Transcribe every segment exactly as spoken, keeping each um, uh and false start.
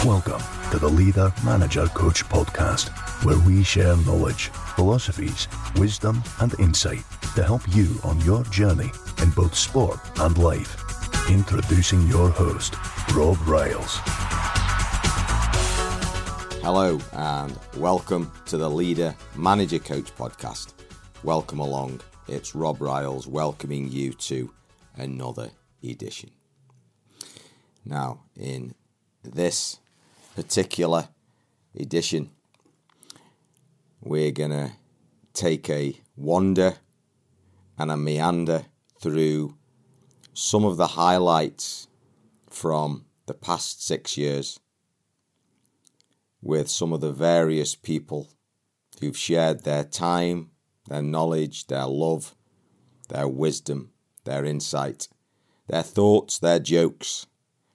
Welcome to the Leader, Manager, Coach podcast, where we share knowledge, philosophies, wisdom and insight to help you on your journey in both sport and life. Introducing your host, Rob Riles. Hello and welcome to the Leader, Manager, Coach podcast. Welcome along. It's Rob Riles welcoming you to another edition. Now, in this particular edition, we're going to take a wander and a meander through some of the highlights from the past six years with some of the various people who've shared their time, their knowledge, their love, their wisdom, their insight, their thoughts, their jokes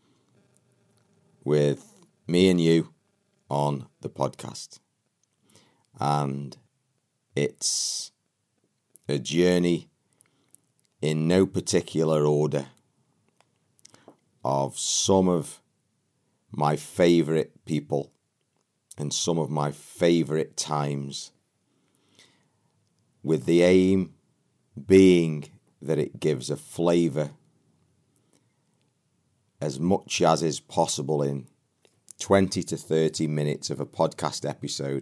with me and you on the podcast. And it's a journey in no particular order of some of my favourite people and some of my favourite times, with the aim being that it gives a flavour as much as is possible in twenty to thirty minutes of a podcast episode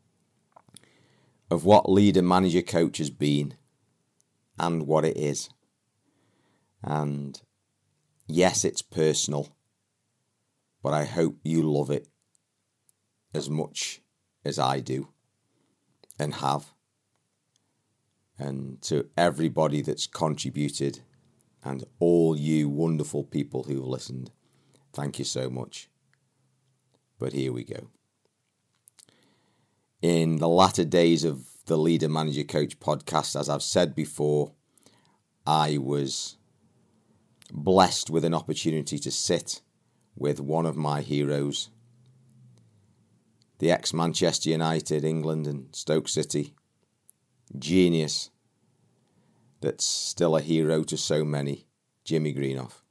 of what Leader, Manager, Coach has been and what it is. And yes, it's personal, but I hope you love it as much as I do and have. And to everybody that's contributed and all you wonderful people who've listened, thank you so much. But here we go. In the latter days of the Leader, Manager, Coach podcast, as I've said before, I was blessed with an opportunity to sit with one of my heroes, the ex-Manchester United, England and Stoke City genius that's still a hero to so many, Jimmy Greenough.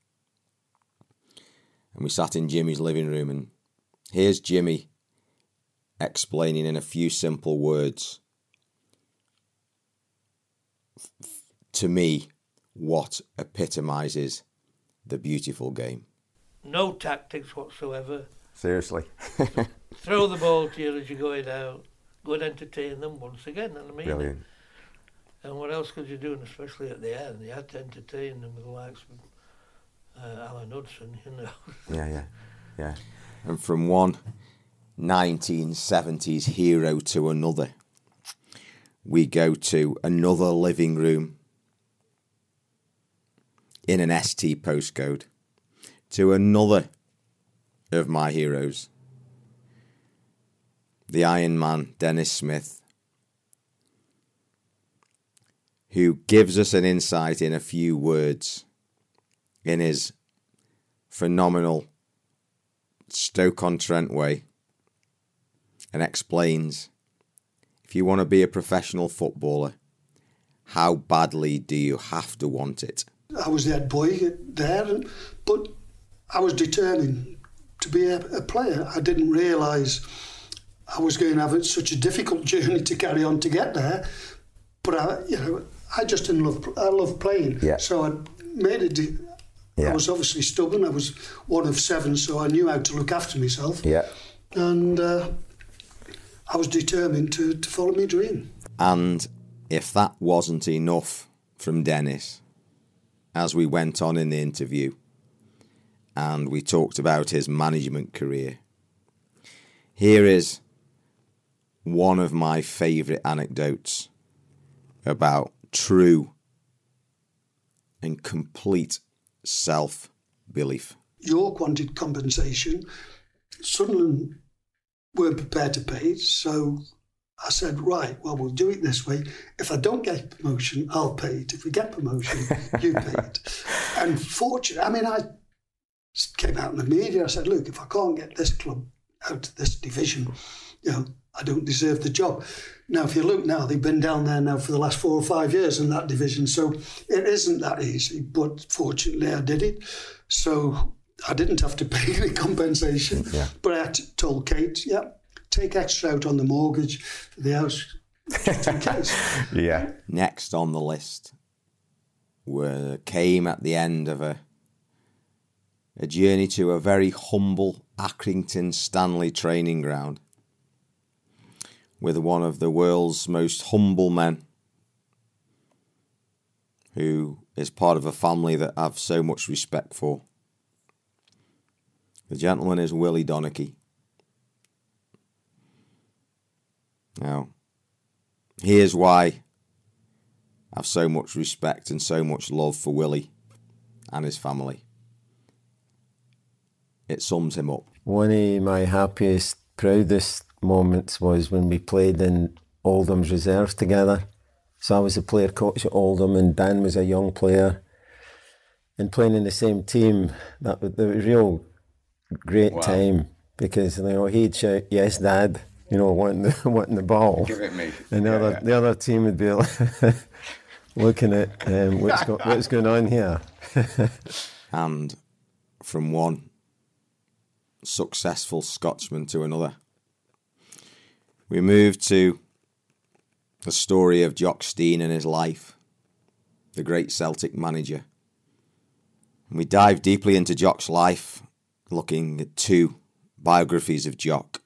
And we sat in Jimmy's living room, and here's Jimmy explaining in a few simple words f- to me what epitomises the beautiful game. No tactics whatsoever. Seriously. Throw the ball to you as you're going out. Go and entertain them once again. And I mean, Brilliant. And what else could you do, and especially at the end? You had to entertain them with the likes of uh, Alan Hudson, you know. Yeah, yeah, yeah. And from one nineteen seventies hero to another, we go to another living room in an S T postcode to another of my heroes, the Iron Man, Dennis Smith, who gives us an insight in a few words in his phenomenal Stoke-on-Trent way, and explains, if you want to be a professional footballer, how badly do you have to want it? I was the head boy there, and, but I was determined to be a, a player. I didn't realise I was going to have such a difficult journey to carry on to get there, but I, you know, I just didn't love. I love playing, yeah. So I made it. De- yeah. I was obviously stubborn. I was one of seven, so I knew how to look after myself. Yeah, and uh, I was determined to, to follow my dream. And if that wasn't enough from Dennis, as we went on in the interview, and we talked about his management career, here is one of my favourite anecdotes about true and complete self-belief. York wanted compensation. Sunderland weren't prepared to pay it, so I said, right, well, we'll do it this way. If I don't get promotion, I'll pay it. If we get promotion, you pay it. And fortunately, I mean, I came out in the media, I said, look, if I can't get this club out of this division, you know, I don't deserve the job. Now, if you look now, they've been down there now for the last four or five years in that division, so it isn't that easy, but fortunately I did it. So I didn't have to pay any compensation, yeah. but I had to, told Kate, yeah, take extra out on the mortgage for the house, just in case. Yeah. Next on the list were, came at the end of a a journey to a very humble Accrington Stanley training ground with one of the world's most humble men, who is part of a family that I have so much respect for. The gentleman is Willie Donachie. Now, here's why I have so much respect and so much love for Willie and his family. It sums him up. One of my happiest, proudest moments was when we played in Oldham's reserves together. So I was a player coach at Oldham and Dan was a young player. And playing in the same team, that was a real great wow. time, because you know he'd shout, "Yes, Dad," you know, wanting the, wanting the ball. Give it me. And the, yeah, other, yeah. the other team would be looking at um, what's, go, what's going on here. And from one successful Scotsman to another, we moved to the story of Jock Stein and his life, the great Celtic manager. And we dive deeply into Jock's life, looking at two biographies of Jock.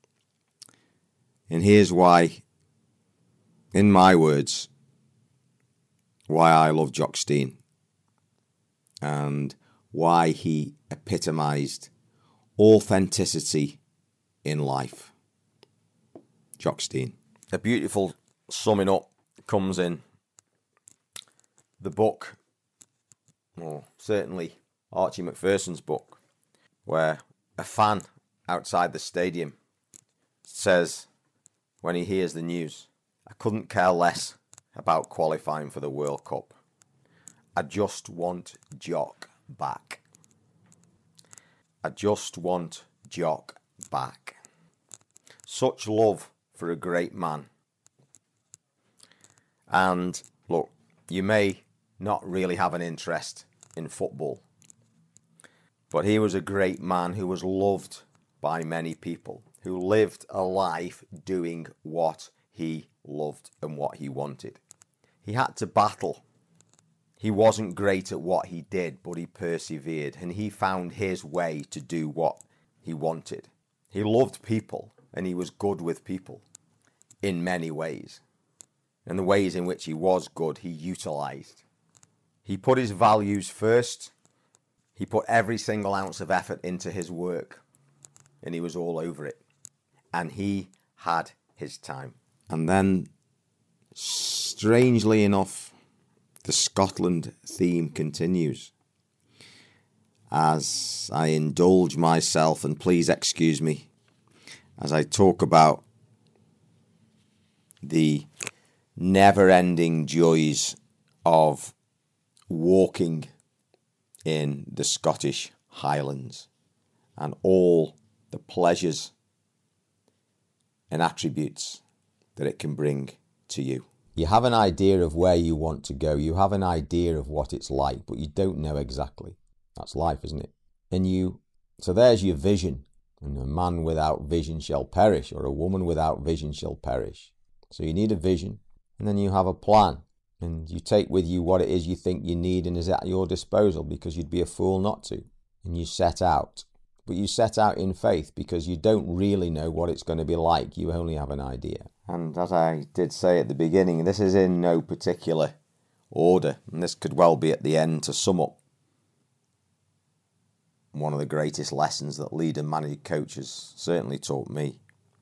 And here's why, in my words, why I love Jock Stein and why he epitomised authenticity in life. Jock Stein. A beautiful summing up comes in the book, or certainly Archie Macpherson's book, where a fan outside the stadium says, when he hears the news, "I couldn't care less about qualifying for the World Cup. I just want Jock back. I just want Jock back." Such love for a great man. And look, you may not really have an interest in football, but he was a great man who was loved by many people, who lived a life doing what he loved and what he wanted. He had to battle. He wasn't great at what he did, but he persevered, and he found his way to do what he wanted. He loved people, and he was good with people in many ways. And the ways in which he was good, he utilised. He put his values first. He put every single ounce of effort into his work, and he was all over it. And he had his time. And then, strangely enough, the Scotland theme continues as I indulge myself, and please excuse me, as I talk about the never-ending joys of walking in the Scottish Highlands and all the pleasures and attributes that it can bring to you. You have an idea of where you want to go. You have an idea of what it's like, but you don't know exactly. That's life, isn't it? And you, so there's your vision. And a man without vision shall perish, or a woman without vision shall perish. So you need a vision, and then you have a plan. And you take with you what it is you think you need and is at your disposal, because you'd be a fool not to. And you set out. But you set out in faith, because you don't really know what it's going to be like. You only have an idea. And as I did say at the beginning, this is in no particular order. And this could well be at the end to sum up one of the greatest lessons that leader manager coaches certainly taught me.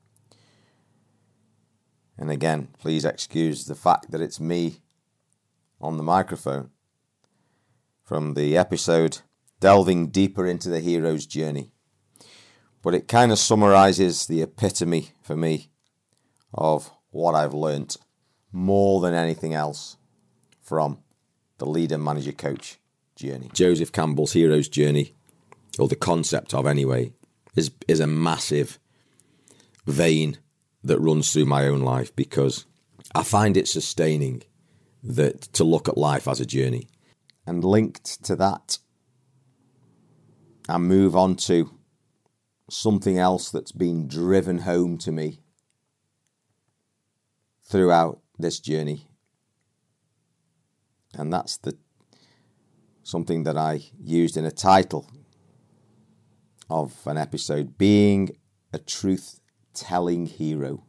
And again, please excuse the fact that it's me on the microphone from the episode delving deeper into the hero's journey. But it kind of summarises the epitome for me of what I've learnt more than anything else from the leader manager coach journey. Joseph Campbell's hero's journey, or the concept of anyway, is is a massive vein that runs through my own life, because I find it sustaining that to look at life as a journey. And linked to that and move on to something else that's been driven home to me throughout this journey. And that's the something that I used in a title of an episode, being a truth-telling hero.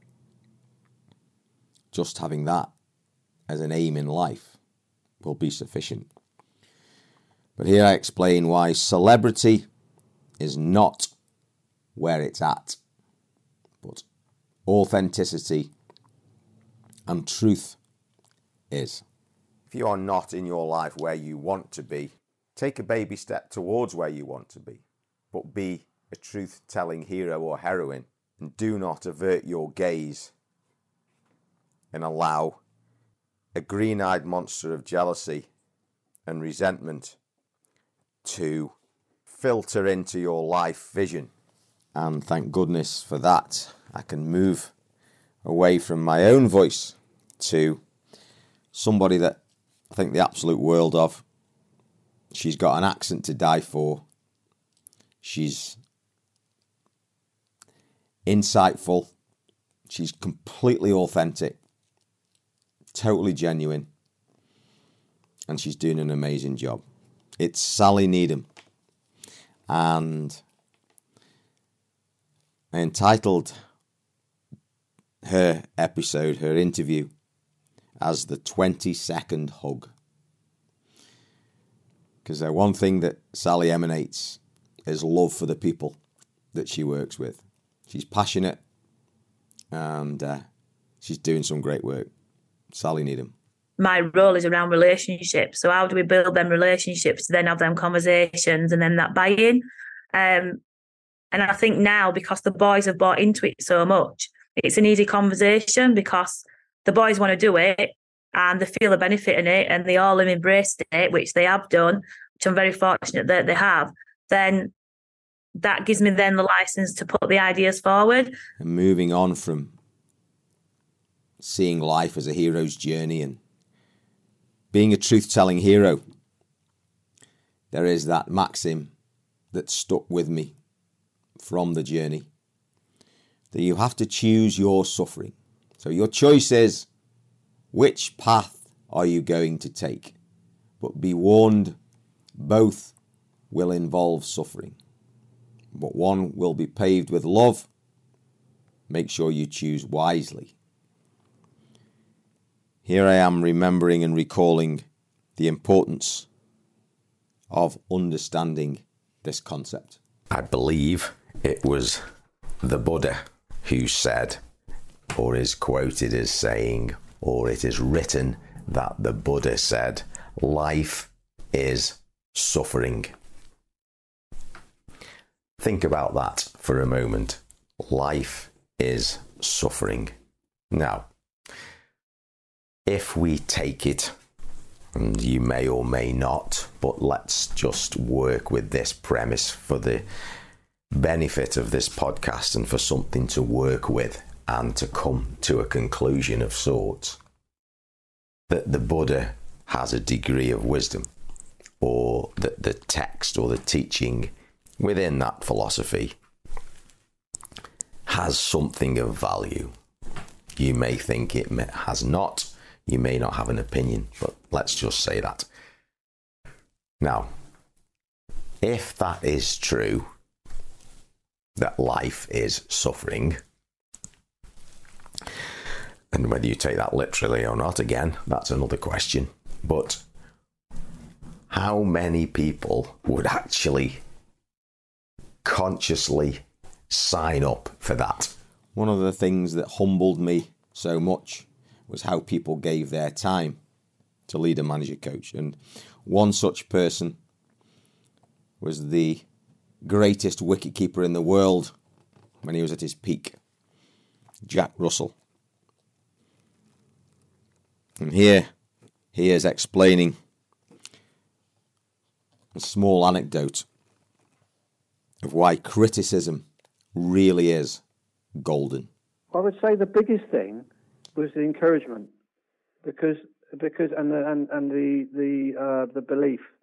Just having that as an aim in life will be sufficient. But here I explain why celebrity is not where it's at, but authenticity and truth is. If you are not in your life where you want to be, take a baby step towards where you want to be, but be a truth-telling hero or heroine, and do not avert your gaze and allow a green-eyed monster of jealousy and resentment to filter into your life vision. And thank goodness for that. I can move away from my own voice to somebody that I think the absolute world of. She's got an accent to die for. She's insightful. She's completely authentic, totally genuine, and she's doing an amazing job. It's Sally Needham, and I entitled her episode, her interview, as the twenty second hug. Because the one thing that Sally emanates is love for the people that she works with. She's passionate, and uh, she's doing some great work. Sally Needham. My role is around relationships. So how do we build them relationships to then have them conversations and then that buy-in? Um, and I think now, because the boys have bought into it so much, it's an easy conversation because the boys want to do it and they feel a benefit in it and they all have embraced it, which they have done, which I'm very fortunate that they have. Then that gives me then the license to put the ideas forward. And moving on from seeing life as a hero's journey and being a truth-telling hero, there is that maxim that stuck with me from the journey, that you have to choose your suffering. So your choice is, which path are you going to take? But be warned, both will involve suffering. But one will be paved with love. Make sure you choose wisely. Here I am remembering and recalling the importance of understanding this concept. I believe it was the Buddha who said, or is quoted as saying, or it is written that the Buddha said, life is suffering. Think about that for a moment. Life is suffering. Now, if we take it, and you may or may not, but let's just work with this premise for the benefit of this podcast and for something to work with and to come to a conclusion of sorts, that the Buddha has a degree of wisdom, or that the text or the teaching within that philosophy has something of value. You may think it may, has not. You may not have an opinion, but let's just say that. Now, if that is true, that life is suffering, and whether you take that literally or not, again, that's another question. But how many people would actually consciously sign up for that? One of the things that humbled me so much was how people gave their time to leader, manager, coach. And one such person was the greatest wicketkeeper in the world when he was at his peak, Jack Russell. And here he is explaining a small anecdote of why criticism really is golden. I would say the biggest thing was the encouragement, because because and the and, and the the uh, the belief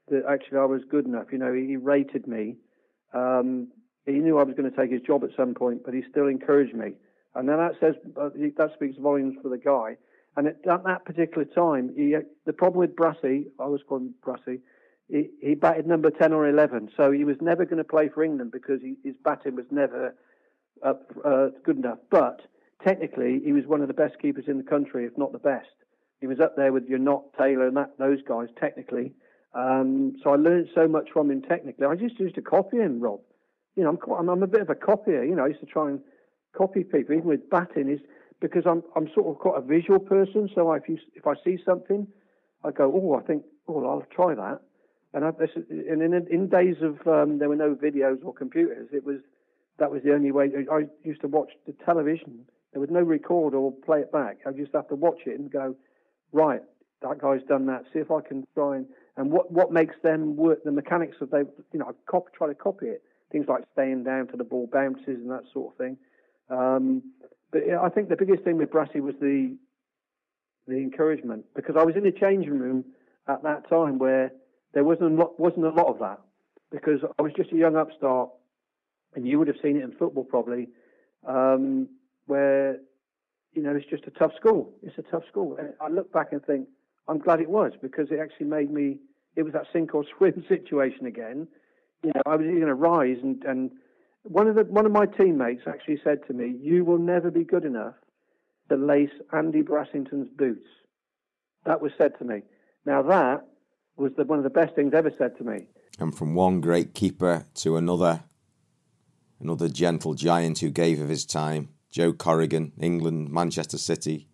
that actually I was good enough. You know, he, he rated me. Um, he knew I was going to take his job at some point, but he still encouraged me. And then that says uh, that speaks volumes for the guy. And at, at that particular time, he, the problem with Brassy, I was called him Brassy, he, he batted number ten or eleven, so he was never going to play for England because he, his batting was never uh, uh, good enough. But technically, he was one of the best keepers in the country, if not the best. He was up there with your Knott, Taylor, and that, those guys technically. Um, so I learned so much from him technically. I just used to copy him, Rob. You know, I'm, quite, I'm, I'm a bit of a copier. You know, I used to try and copy people, even with batting, is because I'm I'm sort of quite a visual person. So if you if I see something, I go, oh, I think, oh, I'll try that. And I, this, and in in days of um, there were no videos or computers, it was that was the only way. I used to watch the television. There was no record or play it back. I just have to watch it and go, right, that guy's done that. See if I can try and and what what makes them work. The mechanics of they, you know, I copy, try to copy it. Things like staying down to the ball bounces and that sort of thing. Um, but yeah, I think the biggest thing with Brassy was the the encouragement, because I was in the changing room at that time where there wasn't a lot, wasn't a lot of that, because I was just a young upstart, and you would have seen it in football probably, um, where, you know, it's just a tough school. It's a tough school. And I look back and think, I'm glad it was, because it actually made me, it was that sink or swim situation again. You know, I was going to rise, and, and one of the one of my teammates actually said to me, "You will never be good enough to lace Andy Brassington's boots." That was said to me. Now that was the, one of the best things ever said to me. And from one great keeper to another, another gentle giant who gave of his time, Joe Corrigan, England, Manchester City.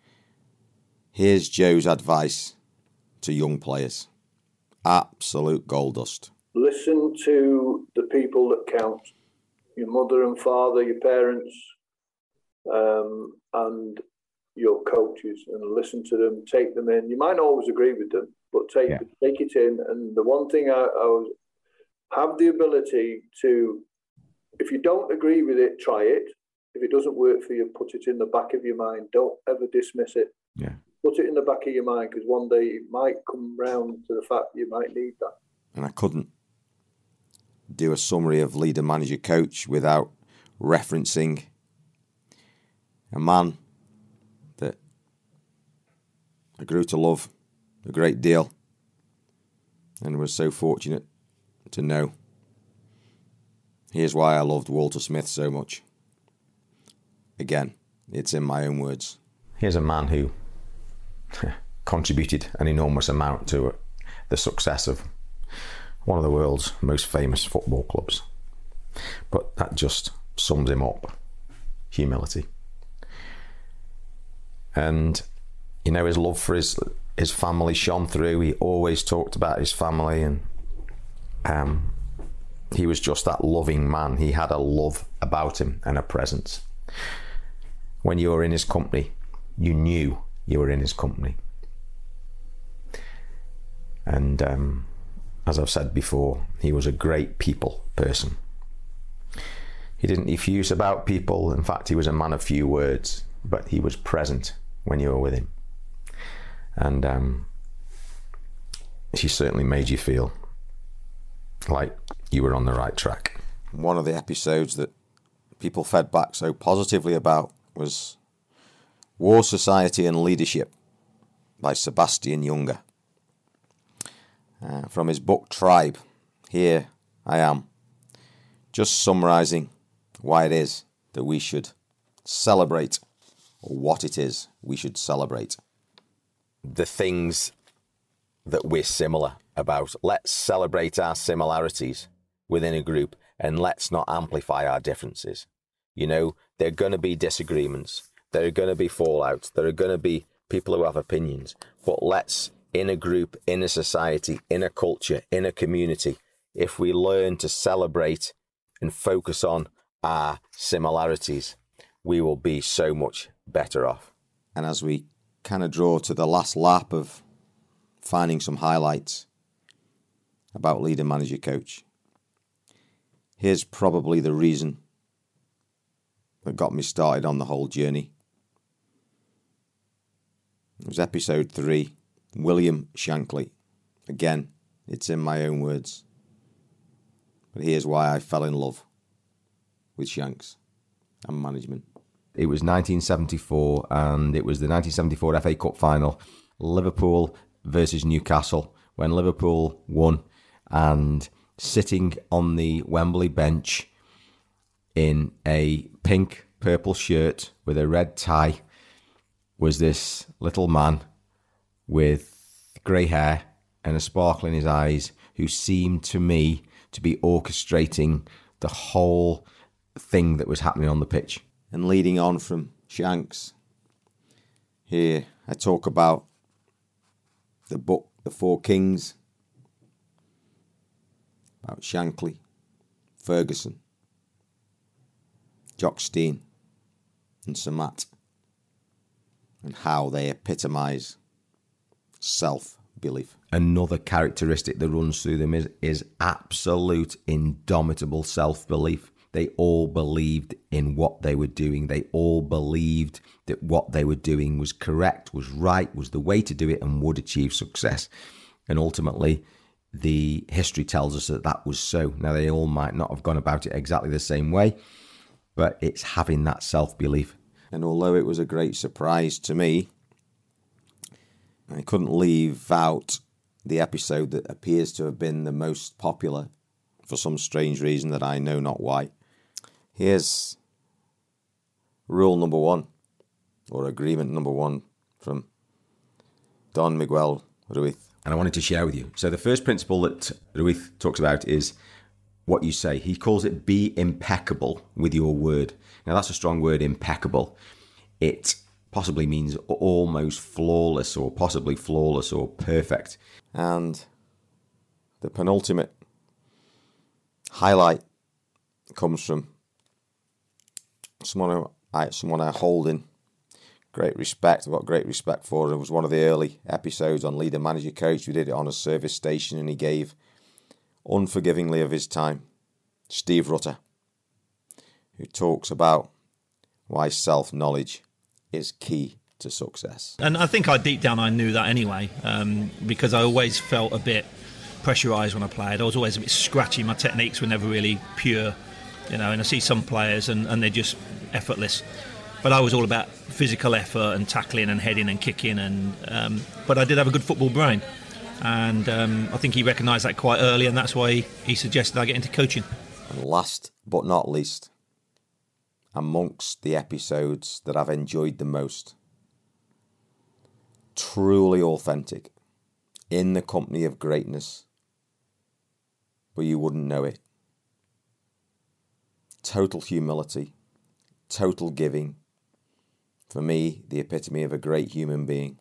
Here's Joe's advice to young players. Absolute gold dust. Listen to the people that count. Your mother and father, your parents, um, and your coaches, and listen to them, take them in. You might not always agree with them, but take yeah. take it in. And the one thing I, I was, have the ability to, if you don't agree with it, try it. If it doesn't work for you, put it in the back of your mind. Don't ever dismiss it. Yeah. Put it in the back of your mind, because one day it might come round to the fact you might need that. And I couldn't do a summary of leader, manager, coach without referencing a man that I grew to love a great deal and was so fortunate to know. Here's why I loved Walter Smith so much. Again, it's in my own words. Here's a man who contributed an enormous amount to the success of one of the world's most famous football clubs. But that just sums him up. Humility. And, you know, his love for his his family shone through. He always talked about his family, and um, he was just that loving man. He had a love about him and a presence. When you were in his company, you knew you were in his company. And um, as I've said before, he was a great people person. He didn't effuse about people. In fact, he was a man of few words, but he was present when you were with him. And um, he certainly made you feel like you were on the right track. One of the episodes that people fed back so positively about was War, Society and Leadership by Sebastian Junger. Uh, from his book Tribe, here I am, just summarising why it is that we should celebrate, or what it is we should celebrate. The things that we're similar about. Let's celebrate our similarities within a group, and let's not amplify our differences. You know, there are going to be disagreements, there are going to be fallouts, there are going to be people who have opinions, but let's, in a group, in a society, in a culture, in a community, if we learn to celebrate and focus on our similarities, we will be so much better off. And as we kind of draw to the last lap of finding some highlights about leader, manager, coach, here's probably the reason that got me started on the whole journey. It was episode three. William Shankly, again, It's in my own words. But here's why I fell in love with Shanks and management. It was nineteen seventy-four, and it was the nineteen seventy-four F A Cup final, Liverpool versus Newcastle, when Liverpool won, and sitting on the Wembley bench in a pink purple shirt with a red tie was this little man with grey hair and a sparkle in his eyes, who seemed to me to be orchestrating the whole thing that was happening on the pitch. And leading on from Shanks, here I talk about the book, The Four Kings, about Shankly, Ferguson, Jock Stein and Sir Matt, and how they epitomise self-belief. Another characteristic that runs through them is, is absolute indomitable self-belief. They all believed in what they were doing. They all believed that what they were doing was correct, was right, was the way to do it, and would achieve success. And ultimately, the history tells us that that was so. Now, they all might not have gone about it exactly the same way, but it's having that self-belief. And although it was a great surprise to me, I couldn't leave out the episode that appears to have been the most popular for some strange reason that I know not why. Here's rule number one, or agreement number one, from Don Miguel Ruiz. And I wanted to share with you. So the first principle that Ruiz talks about is what you say. He calls it be impeccable with your word. Now that's a strong word, impeccable. It possibly means almost flawless, or possibly flawless, or perfect. And the penultimate highlight comes from someone who I, someone I hold in great respect. I've got great respect for him. It was one of the early episodes on Leader Manager Coach. We did it on a service station, and he gave unforgivingly of his time. Steve Rutter, who talks about why self-knowledge is key to success. And I think I deep down I knew that anyway, um, because I always felt a bit pressurised when I played. I was always a bit scratchy. My techniques were never really pure, you know, and I see some players and, and they're just effortless. But I was all about physical effort and tackling and heading and kicking. and um, But I did have a good football brain. And um, I think he recognised that quite early, and that's why he, he suggested I get into coaching. And last but not least, amongst the episodes that I've enjoyed the most, truly authentic, in the company of greatness, but you wouldn't know it. Total humility, total giving. For me, the epitome of a great human being.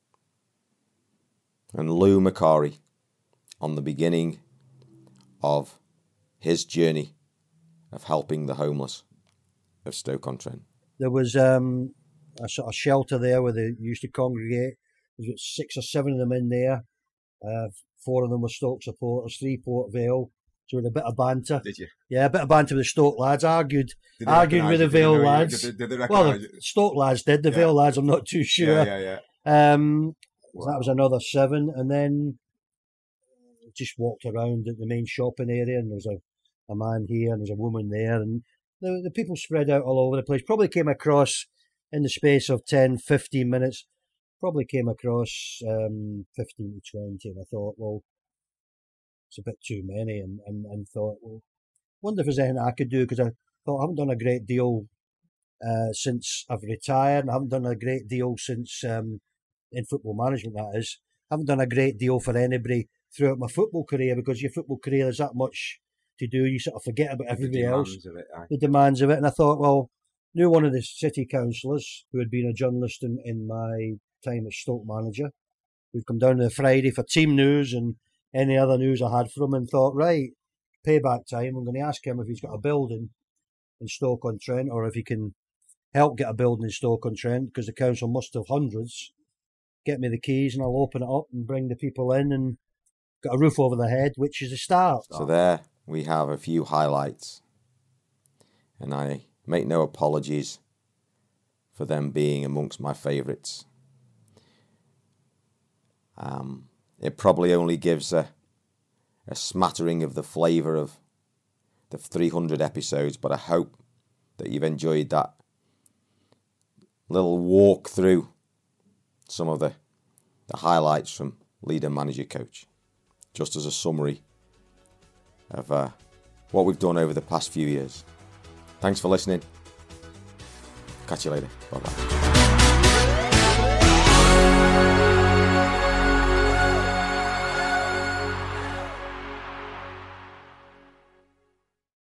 And Lou Macari, on the beginning of his journey of helping the homeless of Stoke-on-Trent. There was um, a sort of shelter there where they used to congregate. There was six or seven of them in there. Uh, four of them were Stoke supporters, three Port Vale. So we had a bit of banter. Did you? Yeah, a bit of banter with the Stoke lads. Argued, argued with the Vale lads. Did they, did they well, the Stoke lads did. The yeah. Vale lads, I'm not too sure. Yeah, yeah, yeah. Um, wow. So that was another seven, and then just walked around at the main shopping area, and there was a, a man here, and there's a woman there, and the, the people spread out all over the place. Probably came across in the space of ten, fifteen minutes. Probably came across um, fifteen to twenty, and I thought, well, it's a bit too many, and, and, and thought, well, wonder if there's anything I could do, because I thought I haven't done a great deal uh, since I've retired, and I haven't done a great deal since, um, in football management that is, I haven't done a great deal for anybody throughout my football career, because your football career is that much to do, you sort of forget about everybody else, of it, the demands of it, and I thought, well, knew one of the city councillors who had been a journalist in, in my time as Stoke manager, who'd come down on the Friday for team news and any other news I had for him, and thought, right, payback time, I'm going to ask him if he's got a building in Stoke-on-Trent, or if he can help get a building in Stoke-on-Trent, because the council must have hundreds. Get me the keys and I'll open it up and bring the people in and got a roof over their head, which is a start. So there we have a few highlights, and I make no apologies for them being amongst my favourites. Um, it probably only gives a a smattering of the flavour of the three hundred episodes, but I hope that you've enjoyed that little walk through some of the, the highlights from Leader, Manager, Coach, just as a summary of uh, what we've done over the past few years. Thanks for listening. Catch you later. Bye-bye.